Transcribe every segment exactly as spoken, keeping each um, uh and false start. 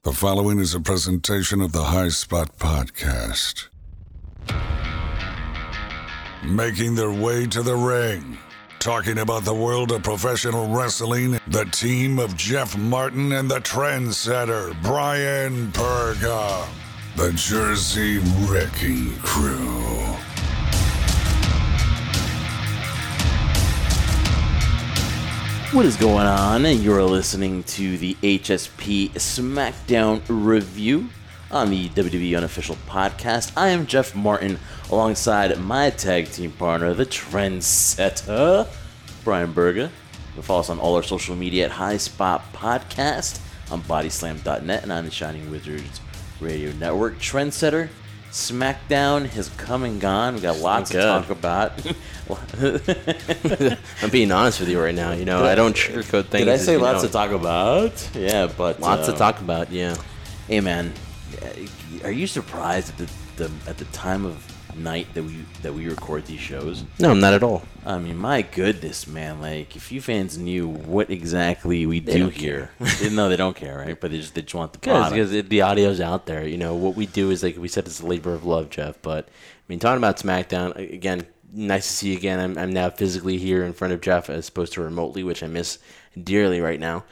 The following is a presentation of the High Spot Podcast. Making their way to the ring, talking about the world of professional wrestling, the team of Jeff Martin and the trendsetter Brian Perga, the Jersey Wrecking Crew. What is going on? You're listening to the H S P SmackDown review on the W W E Unofficial Podcast. I am Jeff Martin, alongside my tag team partner, the trendsetter, Brian Perga. You can follow us on all our social media at High Spot Podcast, on bodyslam dot net, and on the Shining Wizards Radio Network. Trendsetter, SmackDown has come and gone. We got lots to talk about. I'm being honest with you right now. You know, I don't sugarcoat things. Did I say lots know. to talk about? Yeah, but lots uh, to talk about. Yeah. Hey, man, are you surprised at the, the at the time of night that we that we record these shows? No, not at all. I mean, my goodness, man! Like, if you fans knew what exactly we They do don't here, no, they don't care, right? But they just they just want the product. Because it, the audio's out there. You know, what we do is, like we said, it's a labor of love, Jeff. But I mean, talking about SmackDown again. Nice to see you again. I'm, I'm now physically here in front of Jeff as opposed to remotely, which I miss dearly right now.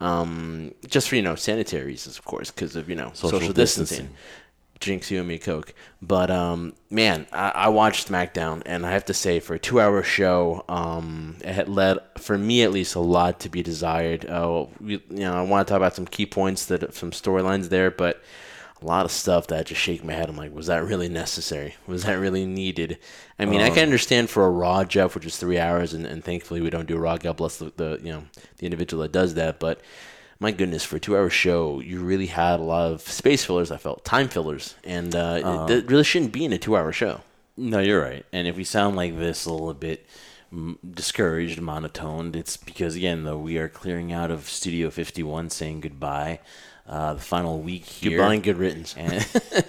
Um, just for, you know, sanitary reasons, of course, because of, you know, social, social distancing. distancing. Jinx, you and me, Coke. But, um, man, I, I watched SmackDown, and I have to say, for a two-hour show, um, it had led, for me at least, a lot to be desired. Uh, we, you know, I want to talk about some key points, that some storylines there, but a lot of stuff that I just shake my head. I'm like, was that really necessary? Was that really needed? I mean, um, I can understand for a Raw, Jeff, which is three hours, and, and thankfully we don't do a Raw. God bless the, the you know the individual that does that. But my goodness, for a two-hour show, you really had a lot of space fillers. I felt time fillers, and uh, um, it, it really shouldn't be in a two-hour show. No, you're right. And if we sound like this a little bit discouraged, monotoned, it's because again, though, we are clearing out of Studio fifty-one, saying goodbye. Uh, the final week here. Goodbye and good riddance. And,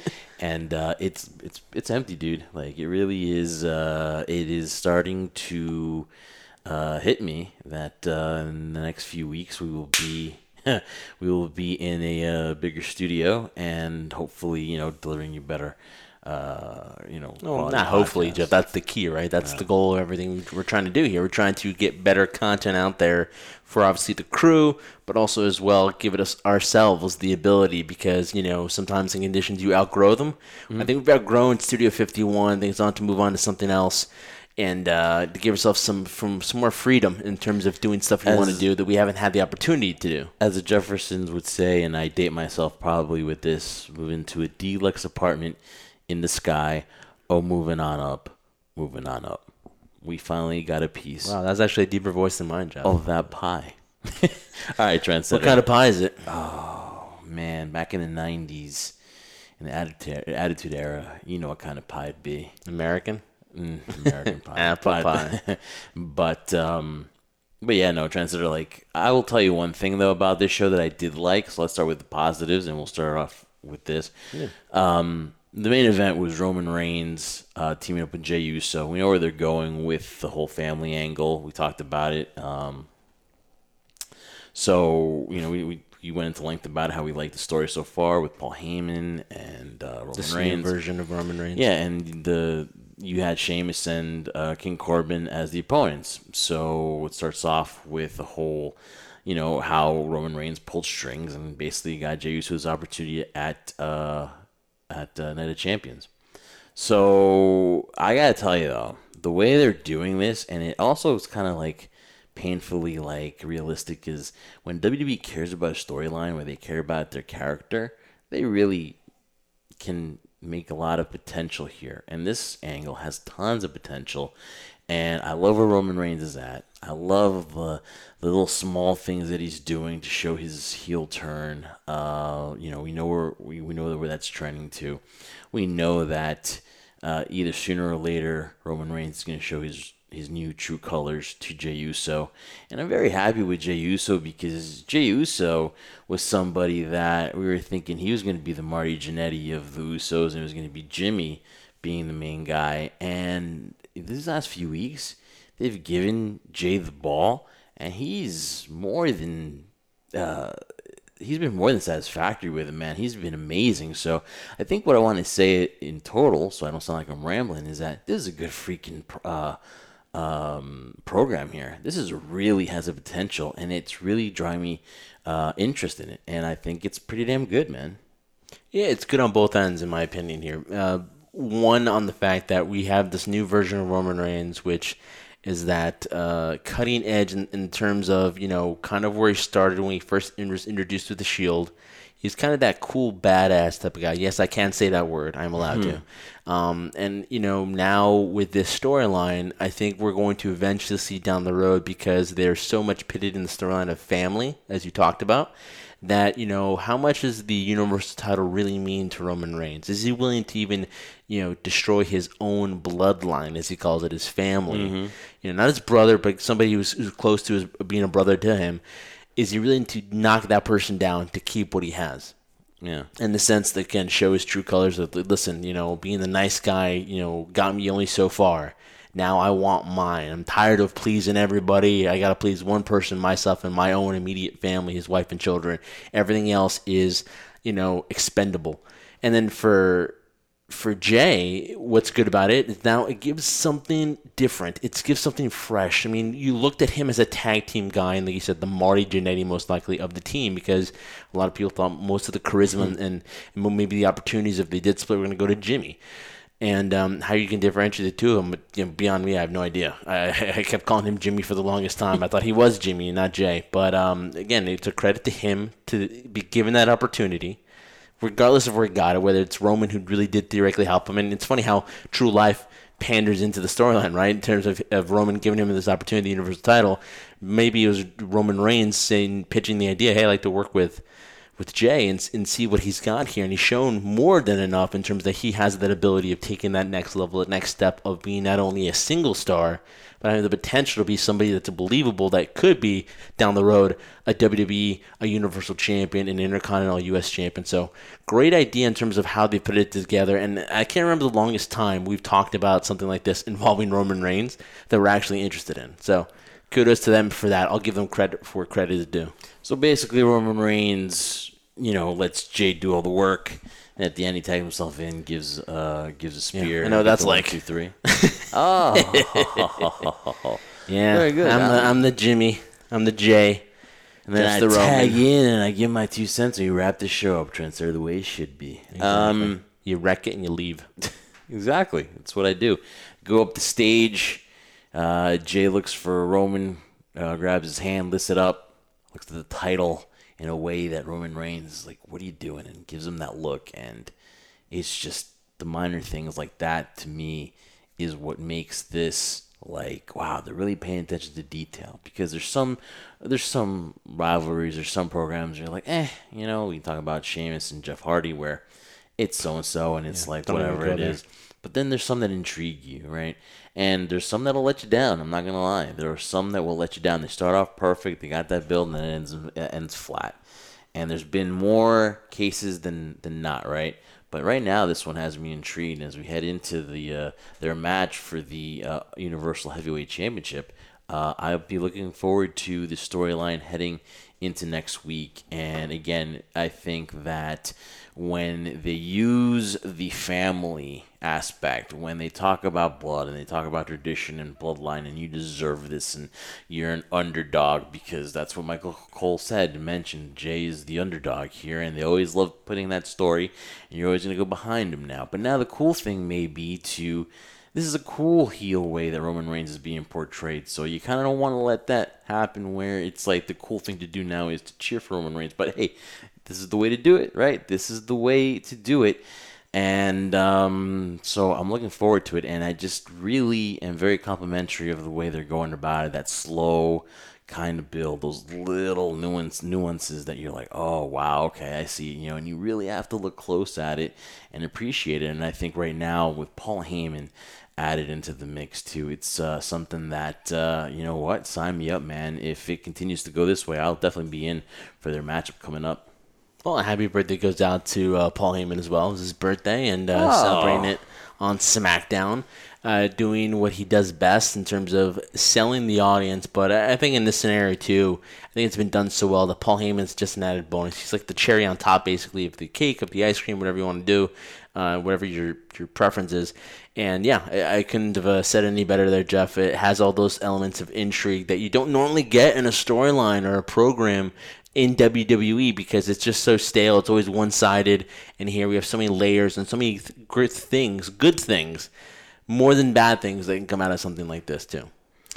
and uh, it's it's it's empty, dude. Like, it really is. Uh, it is starting to uh, hit me that uh, in the next few weeks we will be we will be in a uh, bigger studio and hopefully, you know, delivering you better. Uh, you know, well, not hopefully, Jeff. That's the key, right? That's yeah. the goal of everything we're trying to do here. We're trying to get better content out there for obviously the crew, but also as well give it us ourselves the ability, because you know sometimes in conditions you outgrow them. Mm-hmm. I think we've outgrown Studio fifty-one. Things on to move on to something else, and uh, to give ourselves some from some more freedom in terms of doing stuff we want to do that we haven't had the opportunity to do. As the Jeffersons would say, and I date myself probably with this: move into a deluxe apartment in the sky. Oh, moving on up, moving on up. We finally got a piece. Wow, that's actually a deeper voice than mine, Jeff. Of that pie. All right, Trent. What kind of pie is it? Oh, man. Back in the nineties, in the Attitude, attitude Era, you know what kind of pie it'd be. American? Mm, American pie. Apple pie. pie. but, um, but yeah, no, Trendsetter, like, I will tell you one thing, though, about this show that I did like. So let's start with the positives, and we'll start off with this. Yeah. Um, The main event was Roman Reigns uh, teaming up with Jey Uso. We know where they're going with the whole family angle. We talked about it. Um, so, you know, we, we we went into length about how we liked the story so far with Paul Heyman and uh, Roman the Reigns. The version of Roman Reigns. Yeah, and the you had Sheamus and uh, King Corbin as the opponents. So it starts off with the whole, you know, how Roman Reigns pulled strings and basically got Jey Uso's opportunity at... Uh, at uh, Night of Champions. So I gotta tell you though, the way they're doing this, and it also is kind of like painfully like realistic, is when W W E cares about a storyline, where they care about their character, they really can make a lot of potential here. And this angle has tons of potential. And I love where Roman Reigns is at. I love the the little small things that he's doing to show his heel turn. Uh, you know, we know where we, we know where that's trending to. We know that uh, either sooner or later Roman Reigns is going to show his his new true colors to Jey Uso. And I'm very happy with Jey Uso, because Jey Uso was somebody that we were thinking he was going to be the Marty Jannetty of the Usos, and it was going to be Jimmy being the main guy. And these last few weeks, they've given Jey the ball, and he's more than uh, he's been more than satisfactory with him, man. He's been amazing. So I think what I want to say in total, so I don't sound like I'm rambling, is that this is a good freaking uh, um, program here. This is really has a potential, and it's really driving me uh, interest in it. And I think it's pretty damn good, man. Yeah, it's good on both ends, in my opinion here. Uh, one, on the fact that we have this new version of Roman Reigns, which is that uh, cutting edge in, in terms of, you know, kind of where he started when he first was introduced with the Shield. He's kind of that cool, badass type of guy. Yes, I can say that word. I'm allowed mm-hmm. to. Um, and, you know, now with this storyline, I think we're going to eventually see down the road, because there's so much pitted in the storyline of family, as you talked about, that, you know, how much does the Universal title really mean to Roman Reigns? Is he willing to even, you know, destroy his own bloodline, as he calls it, his family? Mm-hmm. You know, not his brother, but somebody who's, who's close to his, being a brother to him. Is he willing to knock that person down to keep what he has? Yeah. In the sense that can show his true colors of, listen, you know, being the nice guy, you know, got me only so far. Now I want mine. I'm tired of pleasing everybody. I got to please one person, myself, and my own immediate family, his wife and children. Everything else is, you know, expendable. And then for for Jay, what's good about it is now it gives something different. It gives something fresh. I mean, you looked at him as a tag team guy, and like you said, the Marty Jannetty most likely of the team, because a lot of people thought most of the charisma mm-hmm. and, and maybe the opportunities, if they did split, were going to go to Jimmy. And um, how you can differentiate the two of them, but, you know, beyond me, I have no idea. I, I kept calling him Jimmy for the longest time. I thought he was Jimmy and not Jay. But um, again, it's a credit to him to be given that opportunity, regardless of where he got it, whether it's Roman, who really did theoretically help him. And it's funny how True Life panders into the storyline, right, in terms of, of Roman giving him this opportunity, the Universal title. Maybe it was Roman Reigns saying, pitching the idea, hey, I'd like to work with with Jay and, and see what he's got here. And he's shown more than enough in terms that he has that ability of taking that next level, that next step of being not only a single star, but having the potential to be somebody that's believable, that could be down the road a W W E, a Universal Champion, an Intercontinental U S Champion. So great idea in terms of how they put it together. And I can't remember the longest time we've talked about something like this involving Roman Reigns that we're actually interested in. So kudos to them for that. I'll give them credit for credit is due. So basically, Roman Reigns, you know, lets Jay do all the work, and at the end he tags himself in, gives uh gives a spear. Yeah, I know that's one, like two, three. Oh, yeah. Very good. I'm the I'm the Jimmy. I'm the Jay. And then Just I the tag Roman. in and I give my two cents, and you wrap the show up, Trendsetter, the way it should be. Exactly. Um, you wreck it and you leave. Exactly. That's what I do. Go up the stage. Uh, Jay looks for Roman, uh, grabs his hand, lifts it up, looks at the title in a way that Roman Reigns is like, what are you doing? And gives him that look. And it's just the minor things like that, to me, is what makes this like, wow, they're really paying attention to detail. Because there's some there's some rivalries or some programs where you're like, eh, you know, we can talk about Sheamus and Jeff Hardy where it's so-and-so and it's yeah, like whatever it there. is. But then there's some that intrigue you, right? And there's some that'll let you down. I'm not going to lie. There are some that will let you down. They start off perfect. They got that build, and then it ends, it ends flat. And there's been more cases than, than not, right? But right now, this one has me intrigued as we head into the uh, their match for the uh, Universal Heavyweight Championship. Uh, I'll be looking forward to the storyline heading into next week. And again, I think that when they use the family aspect, when they talk about blood and they talk about tradition and bloodline, and you deserve this and you're an underdog, because that's what Michael Cole said, mentioned Jay is the underdog here, and they always love putting that story, and you're always going to go behind him now. But now the cool thing may be to, this is a cool heel way that Roman Reigns is being portrayed, so you kind of don't want to let that happen where it's like the cool thing to do now is to cheer for Roman Reigns. But hey, this is the way to do it, right? This is the way to do it. And um, so I'm looking forward to it. And I just really am very complimentary of the way they're going about it. That slow kind of build, those little nuance, nuances that you're like, oh, wow, okay, I see. You know, and you really have to look close at it and appreciate it. And I think right now with Paul Heyman added into the mix too, it's uh, something that, uh, you know what, sign me up, man. If it continues to go this way, I'll definitely be in for their matchup coming up. Well, happy birthday goes out to uh, Paul Heyman as well. It was his birthday, and uh, oh. celebrating it on SmackDown. uh, doing what he does best in terms of selling the audience. But I I think in this scenario, too, I think it's been done so well that Paul Heyman's just an added bonus. He's like the cherry on top, basically, of the cake, of the ice cream, whatever you want to do, uh, whatever your, your preference is. And, yeah, I, I couldn't have uh, said any better there, Jeff. It has all those elements of intrigue that you don't normally get in a storyline or a program in W W E because it's just so stale. It's always one-sided, and here we have so many layers and so many th- great things, good things, more than bad things that can come out of something like this too.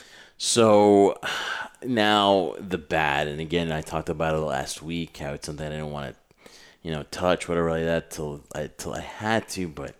So now the bad, and again, I talked about it last week, how it's something I didn't want to, you know, touch, whatever like that, till I, till I had to, but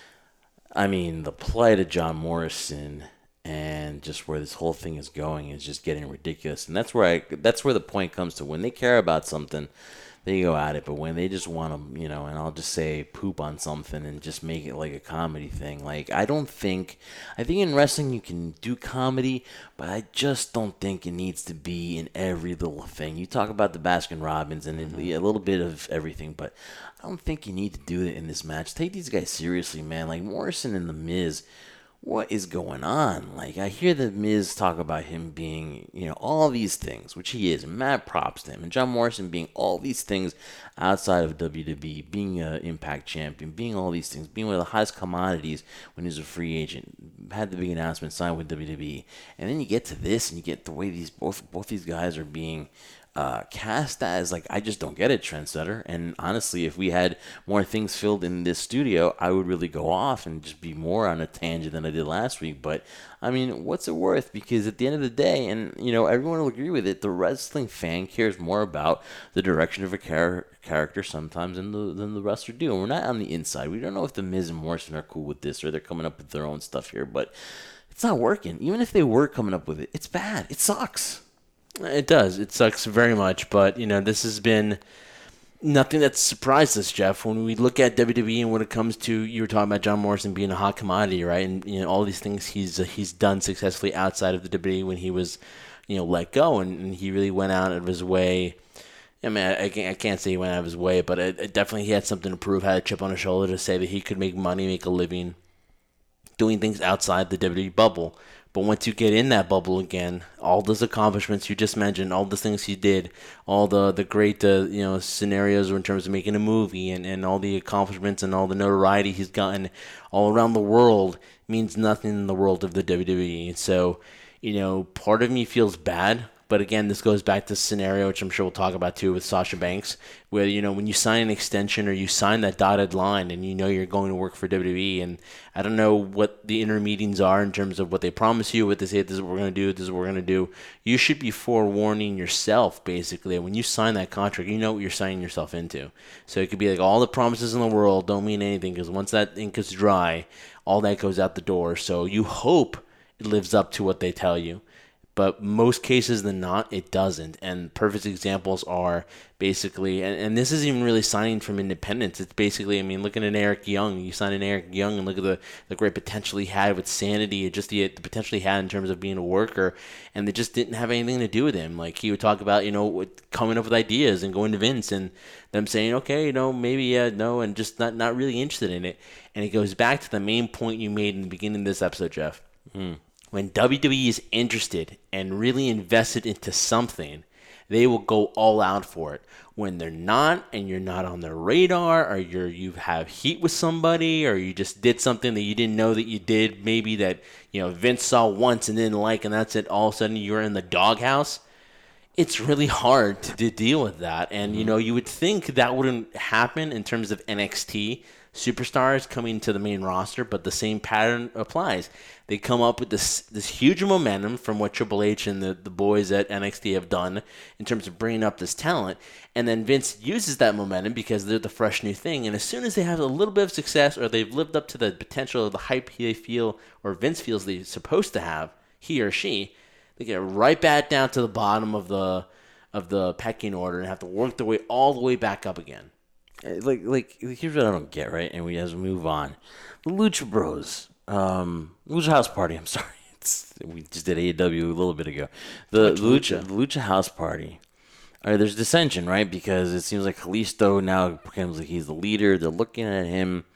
I mean, the plight of John Morrison and just where this whole thing is going is just getting ridiculous. And that's where I that's where the point comes to. When they care about something, they go at it. But when they just want to, you know, and I'll just say poop on something and just make it like a comedy thing. Like, I don't think, I think in wrestling you can do comedy, but I just don't think it needs to be in every little thing. You talk about the Baskin Robbins and mm-hmm. a little bit of everything, but I don't think you need to do it in this match. Take these guys seriously, man. Like, Morrison and The Miz, what is going on? Like, I hear the Miz talk about him being, you know, all these things, which he is, and mad props to him. And John Morrison being all these things outside of W W E, being an Impact champion, being all these things, being one of the highest commodities when he was a free agent, had the big announcement, signed with W W E. And then you get to this, and you get the way these both both these guys are being Uh, cast as, like, I just don't get it, trendsetter. And honestly, if we had more things filled in this studio, I would really go off and just be more on a tangent than I did last week. But I mean, what's it worth? Because at the end of the day, and you know, everyone will agree with it, the wrestling fan cares more about the direction of a char- character sometimes than the than the wrestler do. And we're not on the inside. We don't know if the Miz and Morrison are cool with this or they're coming up with their own stuff here. But it's not working. Even if they were coming up with it, it's bad. It sucks. It does. It sucks very much, but, you know, this has been nothing that's surprised us, Jeff. When we look at W W E and when it comes to, you were talking about John Morrison being a hot commodity, right? And, you know, all these things he's uh, he's done successfully outside of the W W E when he was, you know, let go, and, and he really went out of his way. I mean, I, I, can't, I can't say he went out of his way, but it, it definitely he had something to prove, had a chip on his shoulder to say that he could make money, make a living, doing things outside the W W E bubble. But once you get in that bubble again, all those accomplishments you just mentioned, all the things he did, all the the great uh, you know scenarios in terms of making a movie, and, and all the accomplishments and all the notoriety he's gotten all around the world means nothing in the world of the W W E. So, you know, part of me feels bad. But again, this goes back to the scenario, which I'm sure we'll talk about too, with Sasha Banks, where, you know, when you sign an extension or you sign that dotted line and you know you're going to work for W W E, and I don't know what the inner meetings are in terms of what they promise you, what they say, this is what we're going to do, this is what we're going to do. You should be forewarning yourself, basically. When you sign that contract, you know what you're signing yourself into. So it could be like all the promises in the world don't mean anything, because once that ink is dry, all that goes out the door. So you hope it lives up to what they tell you. But most cases than not, it doesn't. And perfect examples are basically, and, and this isn't even really signing from independence. It's basically, I mean, looking at Eric Young. You sign in Eric Young and look at the, the great potential he had with Sanity, just the, the potential he had in terms of being a worker, and they just didn't have anything to do with him. Like, he would talk about, you know, coming up with ideas and going to Vince and them saying, okay, you know, maybe, yeah, no, and just not, not really interested in it. And it goes back to the main point you made in the beginning of this episode, Jeff. Mm. When W W E is interested and really invested into something, they will go all out for it. When they're not, and you're not on their radar, or you're you have heat with somebody, or you just did something that you didn't know that you did, maybe that, you know, Vince saw once and didn't like, and that's it, all of a sudden you're in the doghouse, it's really hard to, to deal with that. And, mm-hmm. you know, you would think that wouldn't happen in terms of N X T superstars coming to the main roster, but the same pattern applies. They come up with this this huge momentum from what Triple H and the, the boys at N X T have done in terms of bringing up this talent, and then Vince uses that momentum because they're the fresh new thing, and as soon as they have a little bit of success, or they've lived up to the potential of the hype they feel, or Vince feels they're supposed to have, he or she, they get right back down to the bottom of the of the pecking order and have to work their way all the way back up again. Like, like here's what I don't get, right? And we as we move on, the Lucha Bros, um, Lucha House Party. I'm sorry, it's, we just did A E W a little bit ago. The Lucha, Lucha, the Lucha House Party. All right, there's dissension, right? Because it seems like Kalisto now becomes like he's the leader. They're looking at him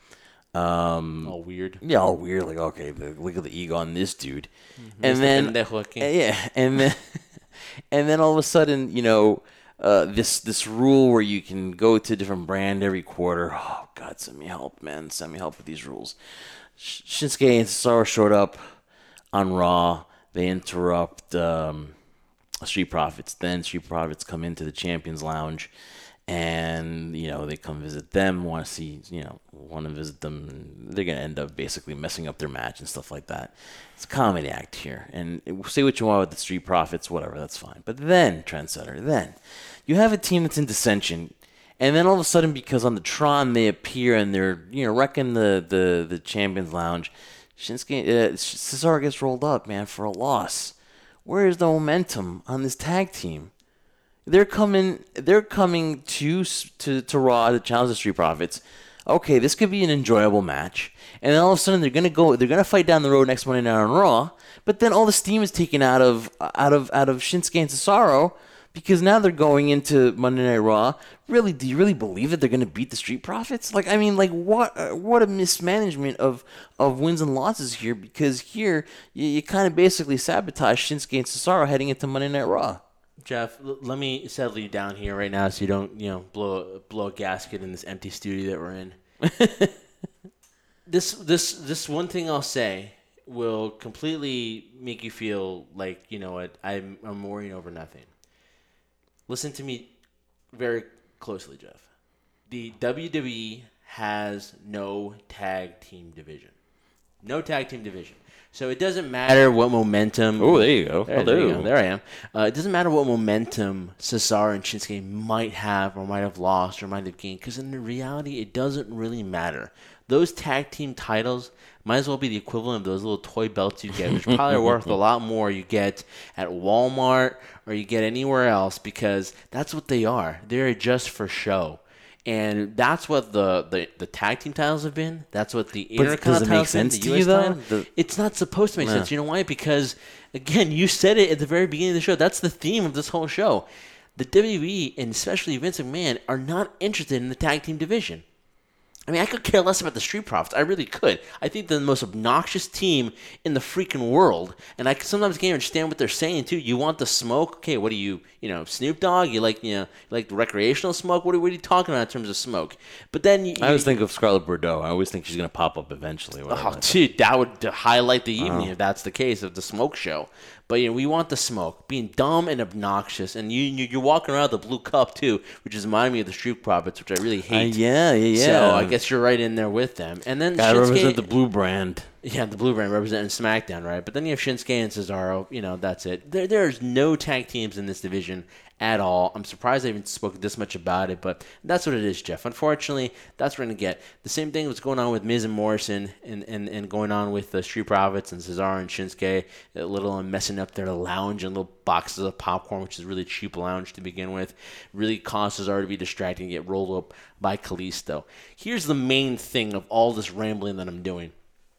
Um, all weird. Yeah, all weird. Like, okay, the, look at the ego on this dude. Mm-hmm. And then, yeah, and then, and then all of a sudden, you know, uh, this this rule where you can go to a different brand every quarter. Oh God, send me help, man. Send me help with these rules. Shinsuke and Cesaro showed up on Raw. They interrupt um, Street Profits. Then Street Profits come into the Champions Lounge. And, you know, they come visit them, want to see, you know, want to visit them. And they're going to end up basically messing up their match and stuff like that. It's a comedy act here. And say what you want with the Street Profits, whatever, that's fine. But then, Trendsetter, then, you have a team that's in dissension. And then all of a sudden, because on the Tron, they appear and they're, you know, wrecking the, the, the Champions Lounge. Shinsuke, uh, Cesaro gets rolled up, man, for a loss. Where is the momentum on this tag team? They're coming. They're coming to to to Raw to challenge the Street Profits. Okay, this could be an enjoyable match, and then all of a sudden they're gonna go. They're gonna fight down the road next Monday night on Raw. But then all the steam is taken out of out of out of Shinsuke and Cesaro because now they're going into Monday Night Raw. Really, do you really believe that they're gonna beat the Street Profits? Like, I mean, like what uh, what a mismanagement of of wins and losses here. Because here you, you kind of basically sabotage Shinsuke and Cesaro heading into Monday Night Raw. Jeff, l- let me settle you down here right now so you don't, you know, blow blow a gasket in this empty studio that we're in. this this this one thing I'll say will completely make you feel like, you know what, I'm I'm worrying over nothing. Listen to me very closely, Jeff. The W W E has no tag team division. No tag team division. So it doesn't matter what momentum. Oh, there you go. There, there, you go. There I am. Uh, it doesn't matter what momentum Cesaro and Shinsuke might have or might have lost or might have gained, because in the reality, it doesn't really matter. Those tag team titles might as well be the equivalent of those little toy belts you get, which probably are worth a lot more you get at Walmart or you get anywhere else, because that's what they are. They're just for show. And that's what the, the, the tag team titles have been. That's what the Intercontinental titles have been. The U S title. The... It's not supposed to make yeah. sense. You know why? Because, again, you said it at the very beginning of the show. That's the theme of this whole show. The W W E, and especially Vince McMahon, are not interested in the tag team division. I mean, I could care less about the Street Profits. I really could. I think they're the most obnoxious team in the freaking world. And I sometimes can't understand what they're saying, too. You want the smoke? Okay, what do you, you know, Snoop Dogg? You like, you know, you like the recreational smoke? What are, what are you talking about in terms of smoke? But then you, I always think of Scarlett Bordeaux. I always think she's going to pop up eventually. Oh, dude, that would highlight the evening uh-huh. if that's the case, of the smoke show. But, you know, we want the smoke, being dumb and obnoxious. And you, you, you're walking around with the blue cup, too, which is reminding me of the Street Profits, which I really hate. Uh, yeah, yeah, yeah. So I guess you're right in there with them. And then Gotta Shinsuke, represent the blue brand. Yeah, the blue brand representing SmackDown, right? But then you have Shinsuke and Cesaro. You know, that's it. There, There's no tag teams in this division at all. I'm surprised I even spoke this much about it, but that's what it is, Jeff. Unfortunately, that's what we're going to get. The same thing was going on with Miz and Morrison, and, and, and going on with the Street Profits and Cesaro and Shinsuke, a little and messing up their lounge and little boxes of popcorn, which is really cheap lounge to begin with. Really caused Cesaro to be distracted and get rolled up by Kalisto. Here's the main thing of all this rambling that I'm doing.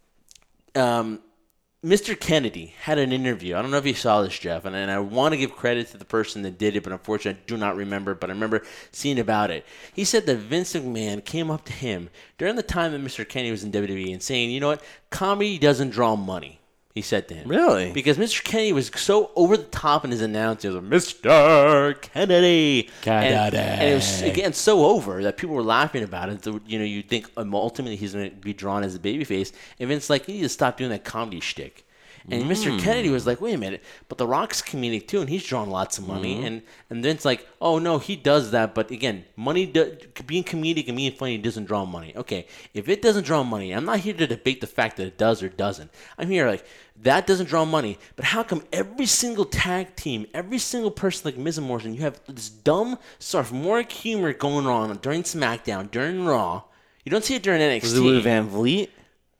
Um... Mister Kennedy had an interview. I don't know if you saw this, Jeff, and, and I want to give credit to the person that did it, but unfortunately I do not remember, but I remember seeing about it. He said that Vince McMahon came up to him during the time that Mister Kennedy was in W W E and saying, you know what, comedy doesn't draw money. He said to him. Really? Because Mister Kennedy was so over the top in his announcements. Like, Mister Kennedy. Kennedy. And, and it was, again, so over that people were laughing about it. So, you know, you'd think um, ultimately he's going to be drawn as a babyface. And Vince's like, you need to stop doing that comedy shtick. And mm. Mister Kennedy was like, wait a minute, but The Rock's comedic too, and he's drawn lots of money. Mm-hmm. And and then it's like, oh, no, he does that. But again, money do, being comedic and being funny doesn't draw money. Okay, if it doesn't draw money, I'm not here to debate the fact that it does or doesn't. I'm here like, that doesn't draw money. But how come every single tag team, every single person like Miz and Morrison, you have this dumb, sophomoric humor going on during SmackDown, during Raw. You don't see it during N X T. Was it with Van Vliet?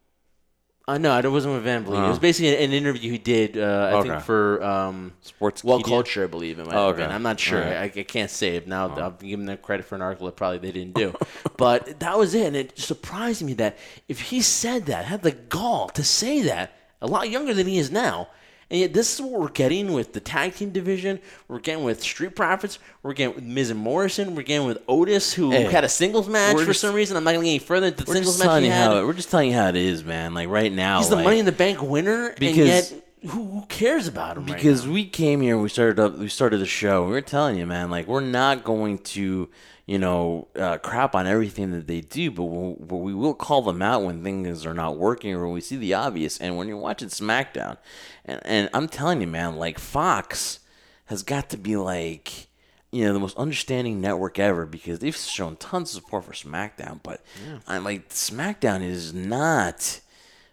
Uh, no, it wasn't with Van Vliet. Oh. It was basically an, an interview he did, uh, I okay. think, for um, Sports Well Culture, I believe it might oh, have okay. been. I'm not sure. Right. I, I can't say it now. Oh. I'll give them credit for an article that probably they didn't do. But that was it, and it surprised me that if he said that, had the gall to say that, a lot younger than he is now, And yet this is what we're getting with the tag team division. We're getting with Street Profits. We're getting with Miz and Morrison. We're getting with Otis, who Hey, had a singles match for just, some reason. I'm not going to get any further into the we're singles just match telling he you had. how We're just telling you how it is, man. Like right now. He's the like, Money in the Bank winner, because, and yet who, who cares about him Because right now? we came here, we started up, we started the show. We were telling you, man, like we're not going to, you know, uh, crap on everything that they do, but we'll, but we will call them out when things are not working or when we see the obvious. And when you're watching SmackDown, and and I'm telling you, man, like Fox has got to be like, you know, the most understanding network ever because they've shown tons of support for SmackDown, but yeah. I'm like SmackDown is not.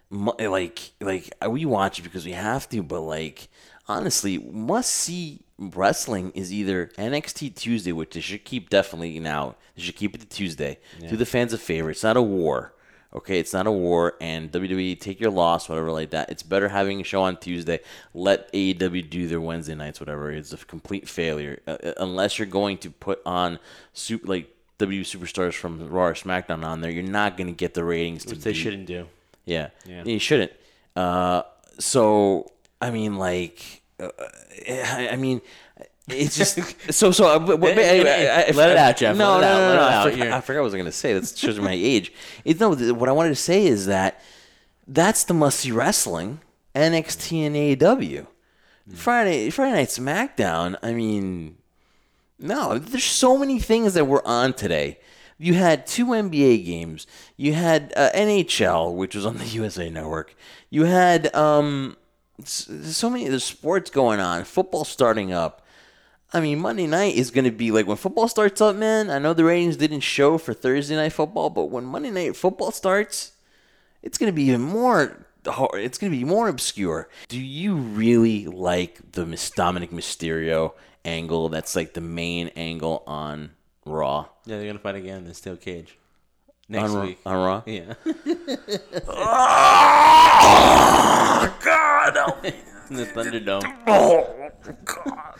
Like, like we watch it because we have to, but like honestly, must see wrestling is either N X T Tuesday, which they should keep definitely now. They should keep it to Tuesday. Yeah. Do the fans a favor. It's not a war, okay? It's not a war, and W W E take your loss, whatever like that. It's better having a show on Tuesday. Let A E W do their Wednesday nights, whatever. It's a complete failure uh, unless you're going to put on super like W W E superstars from Raw or SmackDown on there. You're not going to get the ratings Which to they be, shouldn't do. Yeah, yeah. You shouldn't. Uh, so I mean, like, uh, I, I mean, it's just so so. Uh, but, but, hey, hey, I, I, I, let it out, Jeff. No, let no, it out, no, let no. it I, out. forgot, I forgot what I was gonna say. That shows you my age. It, no, what I wanted to say is that that's the must see wrestling. N X T and A E W. Mm. Friday Friday Night SmackDown. I mean, no, there's so many things that were on today. You had two N B A games. You had uh, N H L, which was on the U S A Network. You had um, so many other sports going on. Football starting up. I mean, Monday night is going to be like when football starts up, man. I know the ratings didn't show for Thursday Night Football, but when Monday Night Football starts, it's going to be even more. It's going to be more obscure. Do you really like the Dominic Mysterio angle? That's like the main angle on Raw. Yeah, they're gonna fight again in the steel cage next on, week. On Raw? Yeah. Oh, God! In the Thunderdome. Oh, God.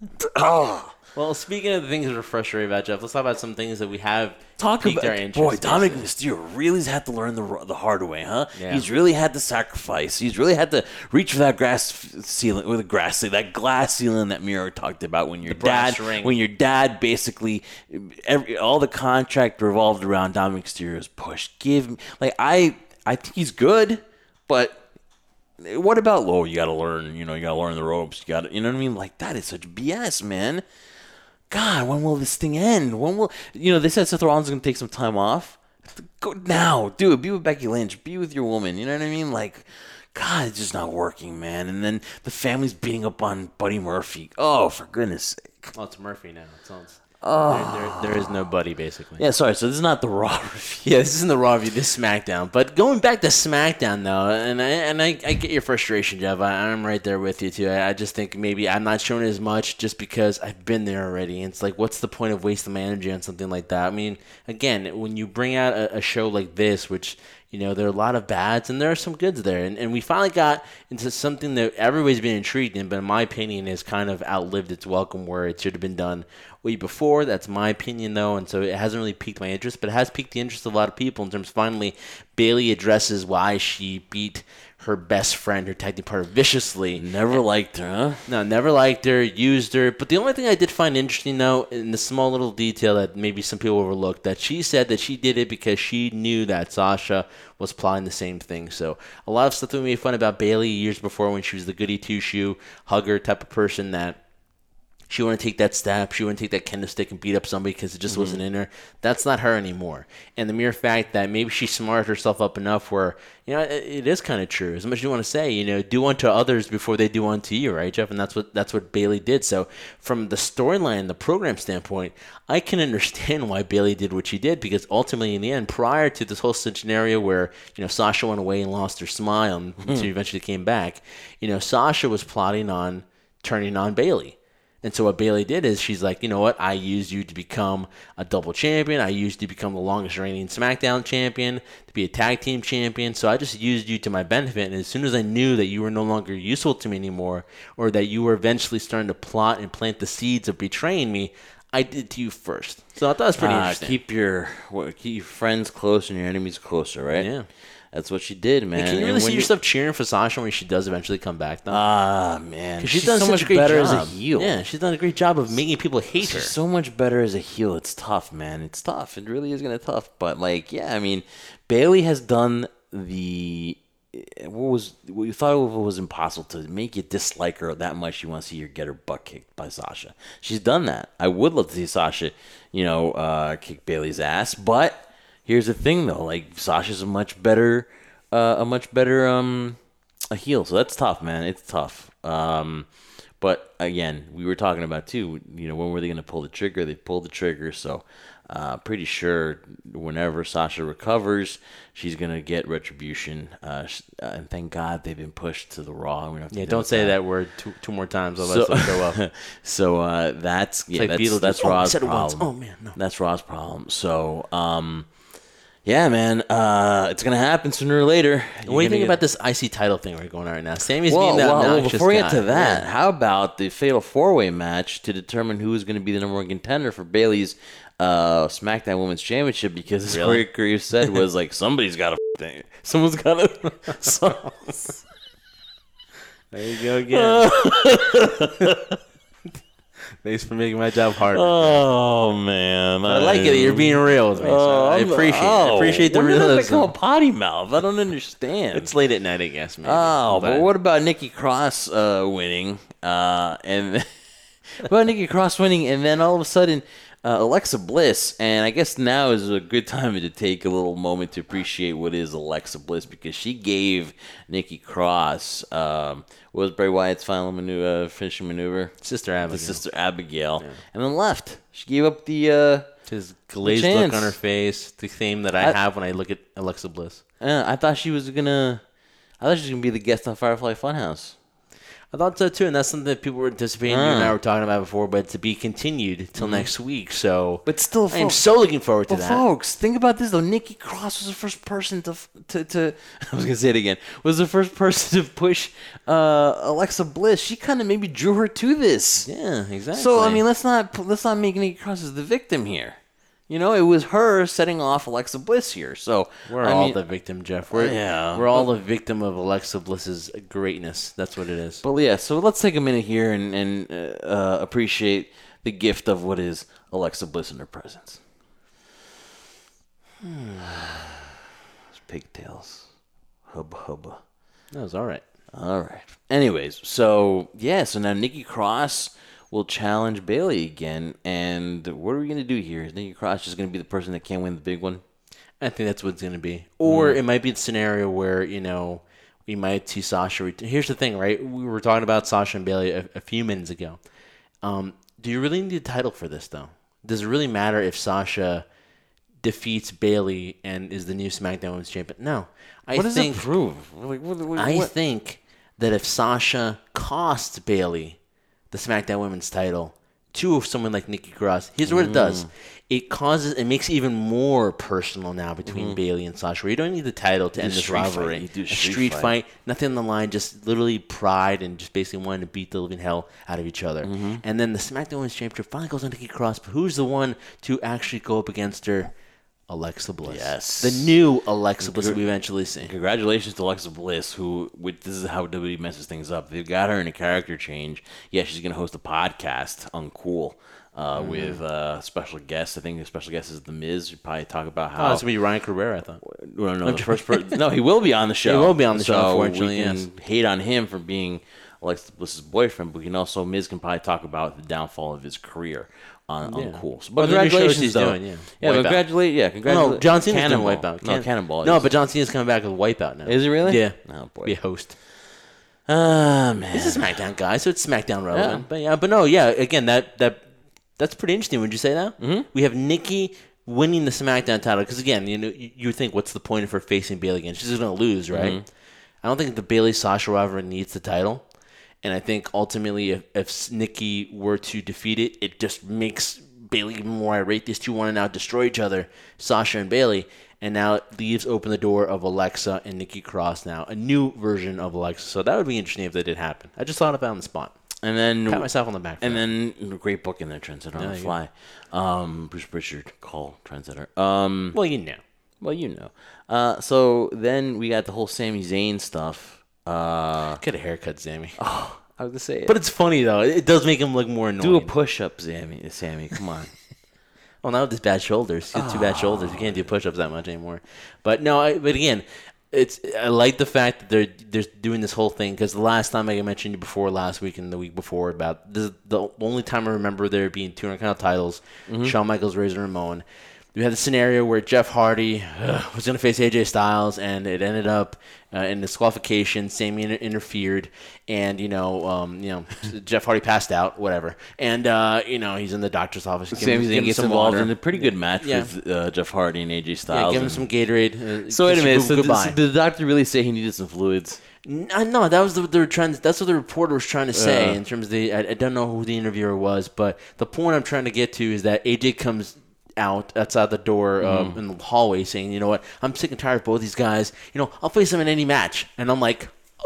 Oh. Well, speaking of the things that we're frustrated about, Jeff, let's talk about some things that we have Talk piqued about our interest. Boy, Dominic Mysterio really has had to learn the the hard way, huh? Yeah. He's really had to sacrifice. He's really had to reach for that grass ceiling, with a grass ceiling, that glass ceiling that Miro talked about. When your dad, ring. when your dad basically, every all the contract revolved around Dominic Mysterio's push. Give me, like I, I think he's good, but. What about Low? You got to learn, you know, you got to learn the ropes. You got to, you know what I mean? Like, that is such B S, man. God, when will this thing end? When will, you know, they said Seth Rollins is going to take some time off. Go now. Do it. Be with Becky Lynch. Be with your woman. You know what I mean? Like, God, it's just not working, man. And then the family's beating up on Buddy Murphy. Oh, for goodness sake. Oh, it's Murphy now. It's all, Oh. there, there, there is no Buddy, basically. Yeah, sorry. So this is not the Raw review. Yeah, this isn't the Raw review. This is SmackDown. But going back to SmackDown, though, and I and I, I get your frustration, Jeff. I, I'm right there with you, too. I, I just think maybe I'm not showing as much just because I've been there already. And it's like, what's the point of wasting my energy on something like that? I mean, again, when you bring out a, a show like this, which... You know, there are a lot of bads and there are some goods there. And, and we finally got into something that everybody's been intrigued in, but in my opinion has kind of outlived its welcome where it should have been done way before. That's my opinion, though, and so it hasn't really piqued my interest, but it has piqued the interest of a lot of people in terms of finally Bayley addresses why she beat her best friend, her tag team partner, viciously. Never liked her, huh? No, never liked her, used her. But the only thing I did find interesting, though, in the small little detail that maybe some people overlooked, that she said that she did it because she knew that Sasha was plotting the same thing. So a lot of stuff that we made fun about Bayley years before when she was the goody two-shoe, hugger type of person that she wouldn't take that step. She wouldn't take that kendo stick and beat up somebody because it just mm-hmm. wasn't in her. That's not her anymore. And the mere fact that maybe she smarted herself up enough where, you know, it, it is kind of true. As much as you want to say, you know, do unto others before they do unto you, right, Jeff? And that's what that's what Bayley did. So from the storyline, the program standpoint, I can understand why Bayley did what she did because ultimately, in the end, prior to this whole scenario where, you know, Sasha went away and lost her smile until mm-hmm. she eventually came back, you know, Sasha was plotting on turning on Bayley. And so what Bayley did is she's like, you know what? I used you to become a double champion. I used you to become the longest reigning SmackDown champion, to be a tag team champion. So I just used you to my benefit. And as soon as I knew that you were no longer useful to me anymore, or that you were eventually starting to plot and plant the seeds of betraying me, I did to you first. So I thought it was pretty uh, interesting. Keep your keep your friends close and your enemies closer, right? Yeah. That's what she did, man. Hey, can you really and see when yourself cheering for Sasha when she does eventually come back, though? Ah, man. She's, She's done so such much a great better job. as a heel. Yeah, she's done a great job of making people hate She's her. so much better as a heel. It's tough, man. It's tough. It really is gonna be tough. But like, yeah, I mean, Bayley has done the what was what you thought it was impossible to make you dislike her that much. You want to see her get her butt kicked by Sasha. She's done that. I would love to see Sasha, you know, uh, kick Bayley's ass. But here's the thing, though. Like, Sasha's a much better, uh, a much better um, a heel. So that's tough, man. It's tough. Um, but again, we were talking about too. You know, when were they going to pull the trigger? They pulled the trigger. So. Uh, pretty sure whenever Sasha recovers, she's gonna get retribution. Uh, sh- uh, and thank God they've been pushed to the Raw. We don't have to Yeah, deal don't with say that. that word two, two more times. Otherwise, So, it'll show up. so uh, that's yeah, like that's, Beetlejuice. that's Oh, I Raw's said it once. problem. Oh, man, no. That's Raw's problem. So um, yeah, man, uh, it's gonna happen sooner or later. What do you think about this I C title thing we're going on right now? Sammy's Well, being that well, well, obnoxious before we get guy. to that, Yeah. how about the Fatal Four Way match to determine who is going to be the number one contender for Bayley's uh, SmackDown Women's Championship? Because as Really? Corey Graves said, was like somebody's got to, someone's got to. So, There you go again. Thanks for making my job harder. oh man, I like it that you're being real with me. so Oh, I I'm- appreciate it. oh, I appreciate the when did I realism. become a potty mouth? I don't understand. It's late at night, I guess. Maybe. Oh, but what about Nikki Cross uh, winning? Uh, and what about Nikki Cross winning, and then all of a sudden uh, Alexa Bliss? And I guess now is a good time to take a little moment to appreciate what is Alexa Bliss, because she gave Nikki Cross um, what was Bray Wyatt's final maneuver, uh, finishing maneuver, Sister Abigail. the Sister Abigail, and then left. She gave up the. Uh, His glazed chance. look on her face, the theme that I, I- have when I look at Alexa Bliss. uh, I thought she was gonna. I thought she was gonna be the guest on Firefly Funhouse. I thought so too, and that's something that people were anticipating. You and I were talking about before, but to be continued till next week. So, But still, I am folks- so looking forward to But that. folks, think about this though. Nikki Cross was the first person to to, to I was gonna say it again. Was the first person to push uh, Alexa Bliss. She kind of maybe drew her to this. Yeah, exactly. So I mean, let's not let's not make Nikki Cross as the victim here. You know, it was her setting off Alexa Bliss here. So we're I all mean, the victim, Jeff. We're Yeah. we're all the victim of Alexa Bliss's greatness. That's what it is. But yeah, so let's take a minute here and and uh, uh, appreciate the gift of what is Alexa Bliss in her presence. Hmm. Pigtails, hubba hubba. That was all right. All right. Anyways, so yeah, so now Nikki Cross will challenge Bayley again, and what are we gonna do here? Is Nikki Cross just gonna be the person that can't win the big one? I think that's what it's going to be. Or it might be a scenario where, you know, we might see Sasha. Ret- Here's the thing, right? We were talking about Sasha and Bayley a, a few minutes ago. Um, do you really need a title for this, though? Does it really matter if Sasha defeats Bayley and is the new SmackDown Women's Champion? No. I What does think, it prove? Like, what, what, I what? think that if Sasha costs Bayley the SmackDown Women's title to someone like Nikki Cross, here's what it does. It causes, it makes it even more personal now between Bayley and Sasha. Where you don't need the title to end this street fight. rivalry. You do a street street fight. fight, nothing on the line, just literally pride and just basically wanting to beat the living hell out of each other. And then the SmackDown Women's Championship finally goes on Nikki Cross, but who's the one to actually go up against her? Alexa Bliss. Yes. The new Alexa Bliss that we eventually see. Congratulations to Alexa Bliss, who, with, this is how W W E messes things up. They've got her in a character change. Yeah, she's going to host a podcast, Uncool, uh, Mm-hmm. with uh, special guests. I think the special guest is The Miz. You probably talk about Oh, how... it's going to be Ryan Cabrera, I thought. No, no, the first per- no, he will be on the show. He will be on the show, So unfortunately, we can yes. hate on him for being Alexa Bliss's boyfriend, but we can also, Miz can probably talk about the downfall of his career on Yeah. Uncool. So, Well, but the new shows congratulations, he's though. doing, yeah. Yeah, Wipeout. congratulate, yeah, Oh, congratulations. no, John Cena's doing Cannonball. Wipeout. No, Can- Cannonball. No, is- but John Cena's coming back with Wipeout now. Is he really? Yeah. Oh, boy. Be a host. Ah, man. This is SmackDown, guy, so it's SmackDown relevant. Yeah. But yeah, but no, yeah. Again, that that that's pretty interesting. Would you say that? Mm-hmm. We have Nikki winning the SmackDown title because again, you know, you, you think what's the point of her facing Bayley again? She's going to lose, right? Mm-hmm. I don't think the Bayley Sasha rivalry needs the title, and I think ultimately, if, if Nikki were to defeat it, it just makes Bayley even more irate. These two want to now destroy each other, Sasha and Bayley. And now it leaves open the door of Alexa and Nikki Cross now, a new version of Alexa. So that would be interesting if that did happen. I just thought of it on the spot. And then, Pat myself on the back. For and that. then, great book in there, Trendsetter on There the you fly. Um, Bruce Pritchard, call Trendsetter. Um, well, you know. Well, you know. Uh, so then we got the whole Sami Zayn stuff. Uh, Get a haircut, Sammy. oh, I was gonna say it. But it's funny though. It does make him look more annoying. Do a push-up, Sammy. Sammy, come on. Well, now with his bad shoulders, he has two bad shoulders. You can't do push-ups that much anymore. But no, I, but again, it's I like the fact that they're they're doing this whole thing because the last time I mentioned you before last week and the week before about this, the only time I remember there being two Intercontinental titles, mm-hmm. Shawn Michaels, Razor Ramon. We had the scenario where Jeff Hardy uh, was going to face A J Styles, and it ended up uh, in disqualification. Sami inter- interfered, and you know, um, you know, Jeff Hardy passed out, whatever, and uh, you know, he's in the doctor's office. Sami Zayn gets involved water. in a pretty good match yeah. with uh, Jeff Hardy and A J Styles. Yeah, give him some Gatorade. Uh, so wait a minute. So, goodbye. th- so did the doctor really say he needed some fluids? No, no, that was the they were trying. That's what the reporter was trying to say uh, in terms of the. I, I don't know who the interviewer was, but the point I'm trying to get to is that A J comes out outside the door um, mm. in the hallway saying, you know what, I'm sick and tired of both these guys. You know, I'll face them in any match. And I'm like,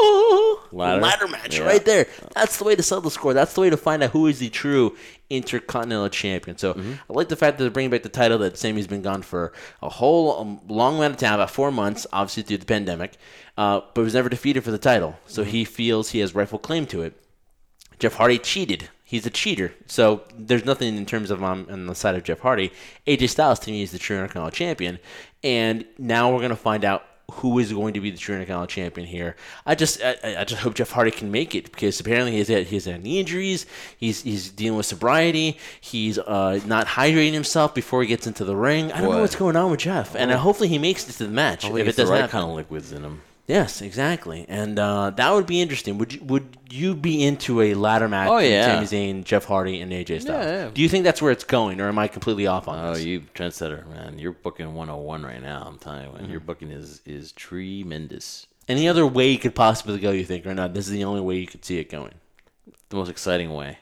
oh, ladder, ladder match yeah. right there. That's the way to settle the score. That's the way to find out who is the true Intercontinental Champion. So mm-hmm. I like the fact that they're bringing back the title that Sami's been gone for a whole um, long amount of time, about four months, obviously through the pandemic, uh, but was never defeated for the title. So mm-hmm. he feels he has rightful claim to it. Jeff Hardy cheated. He's a cheater. So there's nothing in terms of um, on the side of Jeff Hardy. A J Styles, to me, is the true Intercontinental Champion. And now we're going to find out who is going to be the true Intercontinental Champion here. I just I, I just hope Jeff Hardy can make it because apparently he has had, he has had knee injuries. He's he's dealing with sobriety. He's uh, not hydrating himself before he gets into the ring. I don't what? know what's going on with Jeff. And uh, hopefully he makes it to the match. Hopefully if it doesn't the right happen. kind of liquids in him. Yes, exactly, and uh, that would be interesting. Would you, would you be into a ladder match? Oh yeah, Sami Zayn, Jeff Hardy, and A J Styles. Yeah, yeah. Do you think that's where it's going, or am I completely off on oh, this? Oh, you trendsetter, man! You're booking one oh one right now. I'm telling you, man. Mm-hmm. Your booking is is tremendous. Any other way you could possibly go? You think, or not? This is the only way you could see it going. The most exciting way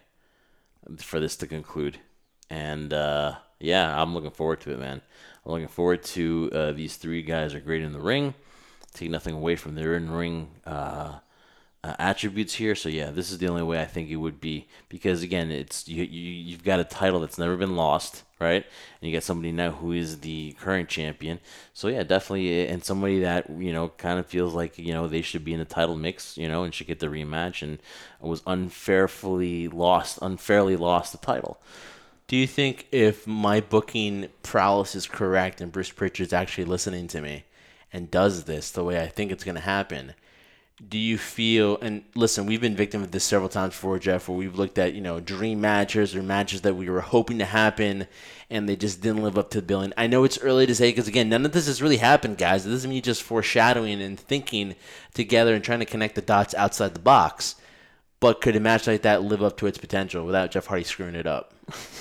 for this to conclude, and uh, yeah, I'm looking forward to it, man. I'm looking forward to uh, these three guys are great in the ring. Take nothing away from their in-ring uh, uh, attributes here. So yeah, this is the only way I think it would be because again, it's you, you you've got a title that's never been lost, right? And you got somebody now who is the current champion. So yeah, definitely, and somebody that you know kind of feels like you know they should be in the title mix, you know, and should get the rematch and was unfairly lost, unfairly lost the title. Do you think if my booking prowess is correct and Bruce Pritchard's actually listening to me and does this the way I think it's going to happen, do you feel, and listen, we've been victim of this several times before, Jeff, where we've looked at, you know, dream matches or matches that we were hoping to happen and they just didn't live up to the billing. I know it's early to say because, again, none of this has really happened, guys. This isn't me just foreshadowing and thinking together and trying to connect the dots outside the box. But could a match like that live up to its potential without Jeff Hardy screwing it up?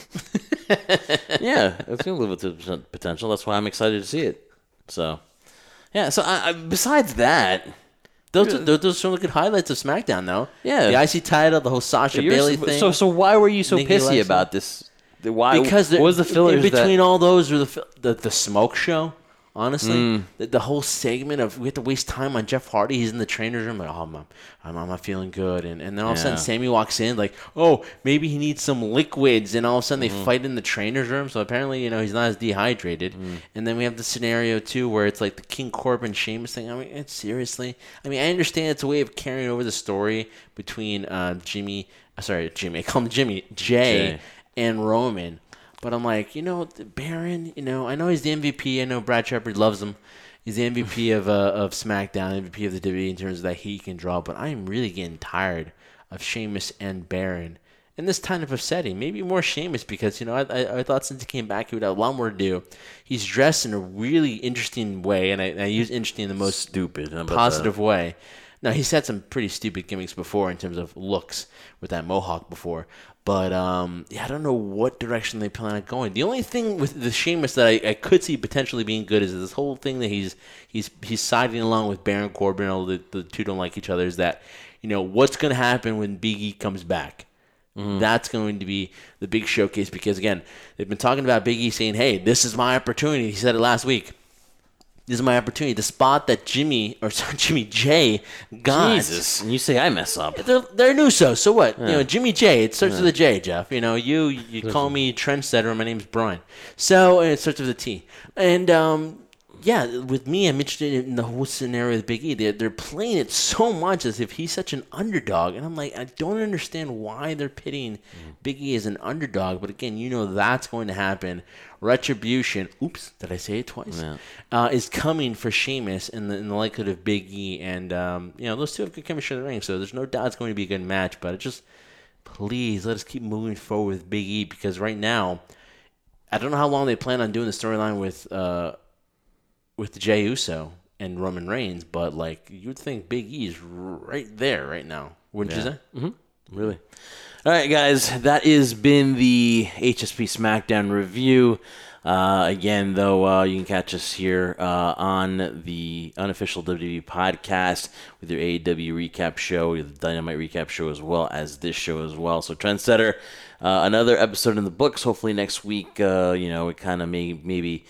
Yeah, it's going to live up to its potential. That's why I'm excited to see it. So... Yeah, so I, I, besides that, those are, those are some good highlights of SmackDown, though. Yeah, the I C title, the whole Sasha Bailey so, thing. So, so why were you so Nikki pissy Alexa? about this? Why? Because what was the fillers in between that... all those, or the the, the smoke show? Honestly, mm. the, the whole segment of we have to waste time on Jeff Hardy. He's in the trainer's room, like, oh, I'm, I'm, I'm not feeling good. And, and then all of a sudden, Sami walks in, like, oh, maybe he needs some liquids. And all of a sudden, mm. they fight in the trainer's room. So apparently, you know, he's not as dehydrated. Mm. And then we have the scenario, too, where it's like the King Corbin Sheamus thing. I mean, it's seriously. I mean, I understand it's a way of carrying over the story between uh, Jimmy, uh, sorry, Jimmy, I call him Jimmy, Jay, Jay. and Roman. But I'm like, you know, Baron, you know, I know he's the M V P. I know Brad Shepard loves him. He's the M V P of uh, of SmackDown, M V P of the W W E in terms of that he can draw. But I am really getting tired of Sheamus and Baron in this kind of a setting. Maybe more Sheamus because, you know, I, I, I thought since he came back he would have a lot more to do. He's dressed in a really interesting way, and I, I use interesting in the most stupid, positive way. Now, he's had some pretty stupid gimmicks before in terms of looks with that mohawk before. But, um, yeah, I don't know what direction they plan on going. The only thing with the Sheamus that I, I could see potentially being good is this whole thing that he's he's he's siding along with Baron Corbin, although the, the two don't like each other, is that, you know, what's going to happen when Big E comes back? Mm-hmm. That's going to be the big showcase because, again, they've been talking about Big E saying, hey, this is my opportunity. He said it last week. This is my opportunity. The spot that Jimmy, or sorry, Jimmy J got. Jesus. And you say I mess up. They're, they're new so. So what? Yeah. You know, Jimmy J, it starts yeah. with a J, Jeff. You know, you you call me trendsetter. My name's Brian. So, and it starts with a T. And um, yeah, with me, I'm interested in the whole scenario with Big E. They're, they're playing it so much as if he's such an underdog. And I'm like, I don't understand why they're pitting mm. Big E as an underdog. But again, you know that's going to happen. Retribution, oops, did I say it twice? Yeah. Uh, is coming for Sheamus in the, in the likelihood of Big E. And, um, you know, those two have good chemistry in the ring. So there's no doubt it's going to be a good match. But it just, please, let us keep moving forward with Big E. Because right now, I don't know how long they plan on doing the storyline with... Uh, with Jey Uso and Roman Reigns, but like you'd think Big E is right there right now, wouldn't yeah. you say? Mm-hmm. Really. All right, guys, that has been the H S P SmackDown review. Uh, again, though, uh, you can catch us here uh, on the unofficial W W E podcast with your A E W recap show, the Dynamite recap show, as well as this show as well. So, Trendsetter, uh, another episode in the books. Hopefully next week, uh, you know, it kind of may maybe.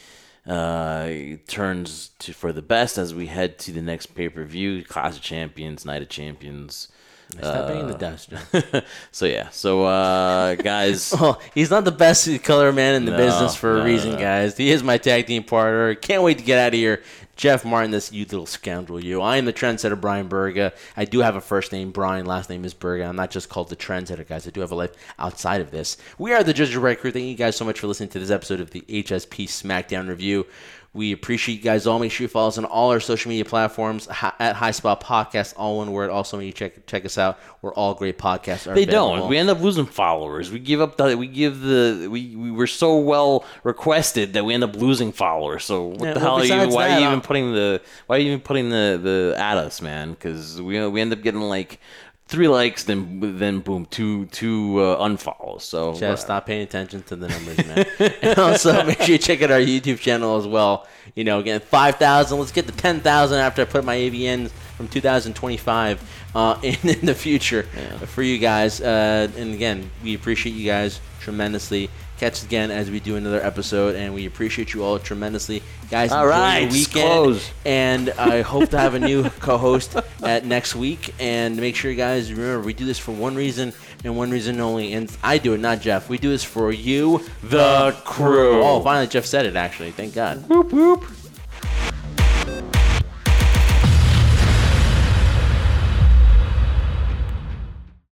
Uh, turns to for the best as we head to the next pay-per-view, Clash of Champions, Night of Champions. Stop uh, being the dust. so yeah, so uh, guys, well, he's not the best color man in the no, business for no, a reason, no. guys. He is my tag team partner. Can't wait to get out of here. Jeff Martin, this you little scoundrel, you. I am the trendsetter, Brian Berga. I do have a first name, Brian. Last name is Berga. I'm not just called the trendsetter, guys. I do have a life outside of this. We are the Judge of Right Crew. Thank you guys so much for listening to this episode of the H S P SmackDown Review. We appreciate you guys all. Make sure you follow us on all our social media platforms at High Spot Podcast, all one word. Also, when you check check us out, we're all great podcasts. Are they available. don't. We end up losing followers. We give up the. We give the. We we were so well requested that we end up losing followers. So what yeah, the well, hell are you? Why that, are you even um, putting the? Why are you even putting the the at us, man? Because we we end up getting like. Three likes, then then boom, two two uh, unfollows. So just uh, stop paying attention to the numbers, man. And also make sure you check out our YouTube channel as well. You know, again, five thousand. Let's get to ten thousand after I put my A V Ns from two thousand twenty-five uh, in in the future yeah. for you guys. Uh, and again, we appreciate you guys tremendously. Catch us again as we do another episode, and we appreciate you all tremendously, guys. All right, the weekend, close. And I hope to have a new co-host at next week. And make sure you guys remember, we do this for one reason and one reason only. And I do it, not Jeff. We do this for you, the crew. Oh, finally, Jeff said it. Actually, thank God. Whoop whoop.